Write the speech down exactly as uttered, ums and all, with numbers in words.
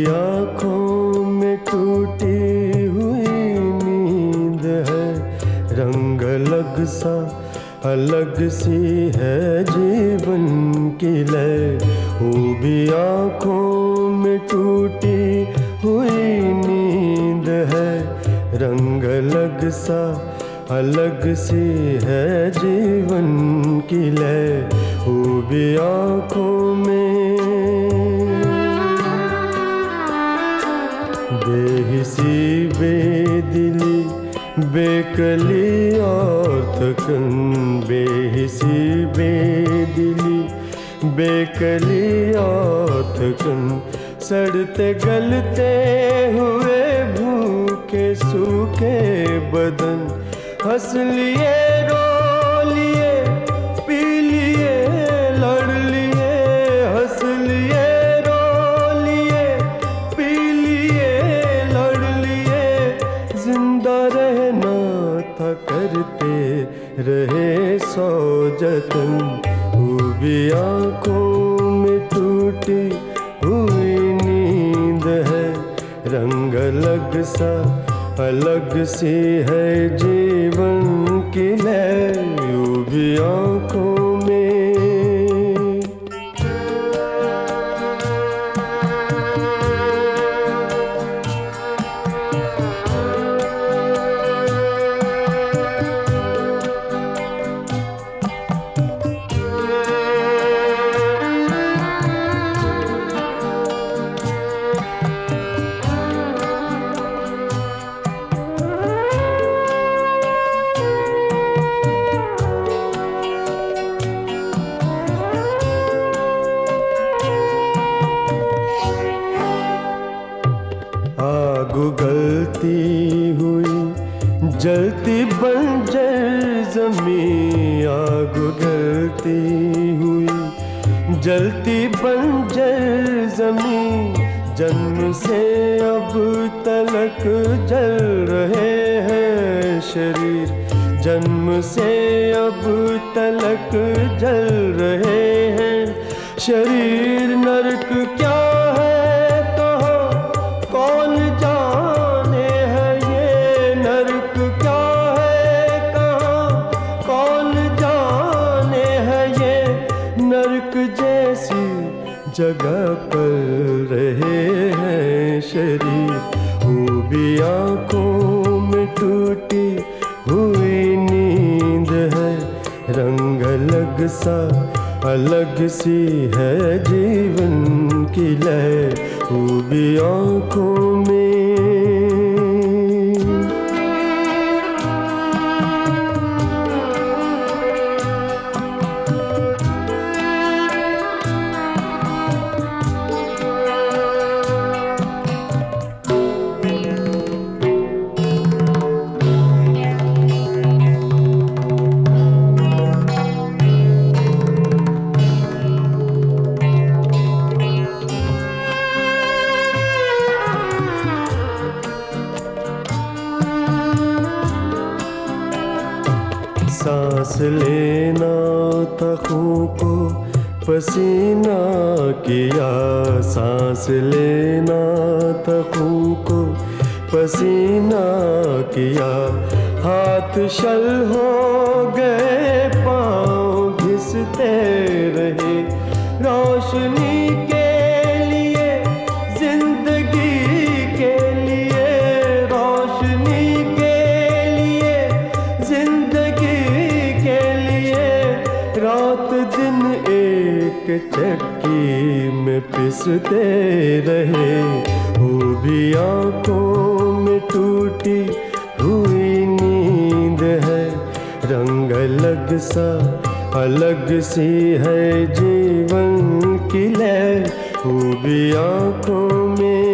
आँखों में टूटी हुई नींद है, रंग अलग सा अलग सी है जीवन की लय। ऊबी आँखों में टूटी हुई नींद है, रंग अलग सा अलग सी है जीवन की लय। ऊबी आँखों में बेहिसी बेदिली बेकली और थकन, बेहिसी बेदिली बेकली और थकन, सड़ते गलते हुए भूखे सूखे बदन। हंस लिए रो लिए पी लिए लड़ लिए, हंस लिए रो लिए पी लिए लड़ लिए, जिंदा रहना था करते रहे सौ जतन। ऊबी आँखों में टूटी हुई नींद है, रंग अलग सा अलग सी है जीवन की लय। ऊबी आँखों में आग उगलती हुई जलती बंजर ज़मीं, आग उगलती हुई जलती बंजर ज़मीं, जन्म से अब तलक जल रहे हैं शरीर, जन्म से अब तलक जल रहे हैं शरीर। नरक क्या है कहाँ कौन जाने है ये, नरक क्या है कहाँ कौन जाने है ये, नरक जैसी जगह पर रहे हैं शरीर। ऊबी आँखों में टूटी हुई नींद है, रंग अलग सा अलग सी है जीवन की लय। ऊबी आँखों में सांस लेना था खूं को पसीना किया, सांस लेना था खूं को पसीना किया। हाथ शल हो गए पाँव घिसते रहे, रोशनी के लिए जिंदगी के लिए, रोशनी के लिए जिंदगी के लिए। रात दिन एक चक्की में पिसते रहे, ऊबी आँखों में टूटी हुई नींद है, रंग अलग सा अलग सी है जीवन की लय। ऊबी आँखों में